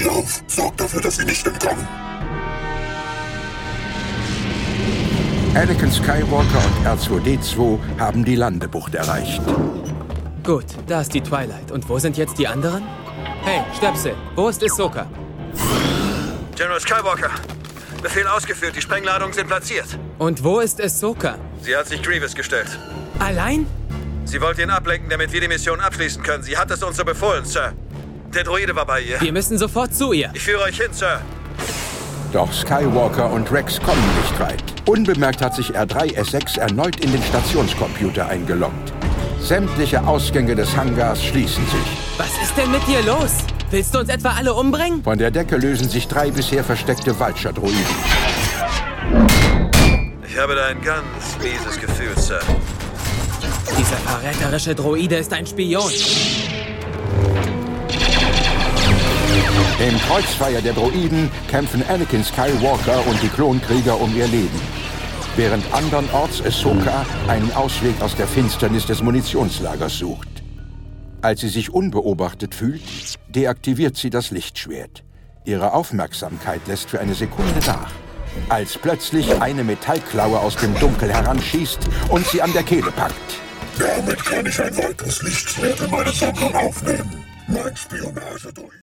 sie auf. Sorgt dafür, dass sie nicht entkommen. Anakin Skywalker und R2-D2 haben die Landebucht erreicht. Gut, da ist die Twilight. Und wo sind jetzt die anderen? Hey, Stöpsel, wo ist Ahsoka? General Skywalker, Befehl ausgeführt, die Sprengladungen sind platziert. Und wo ist Ahsoka? Sie hat sich Grievous gestellt. Allein? Sie wollte ihn ablenken, damit wir die Mission abschließen können. Sie hat es uns so befohlen, Sir. Der Droide war bei ihr. Wir müssen sofort zu ihr. Ich führe euch hin, Sir. Doch Skywalker und Rex kommen nicht weit. Unbemerkt hat sich R3-S6 erneut in den Stationscomputer eingeloggt. Sämtliche Ausgänge des Hangars schließen sich. Was ist denn mit dir los? Willst du uns etwa alle umbringen? Von der Decke lösen sich 3 bisher versteckte Vulture-Droiden. Ich habe da ein ganz mieses Gefühl, Sir. Dieser verräterische Droide ist ein Spion. Im Kreuzfeuer der Droiden kämpfen Anakin Skywalker und die Klonkrieger um ihr Leben. Während andernorts Ahsoka einen Ausweg aus der Finsternis des Munitionslagers sucht. Als sie sich unbeobachtet fühlt, deaktiviert sie das Lichtschwert. Ihre Aufmerksamkeit lässt für eine Sekunde nach, als plötzlich eine Metallklaue aus dem Dunkel heranschießt und sie an der Kehle packt. Damit kann ich ein weiteres Lichtschwert in meine Sammlung aufnehmen. Mein Spionagedruide.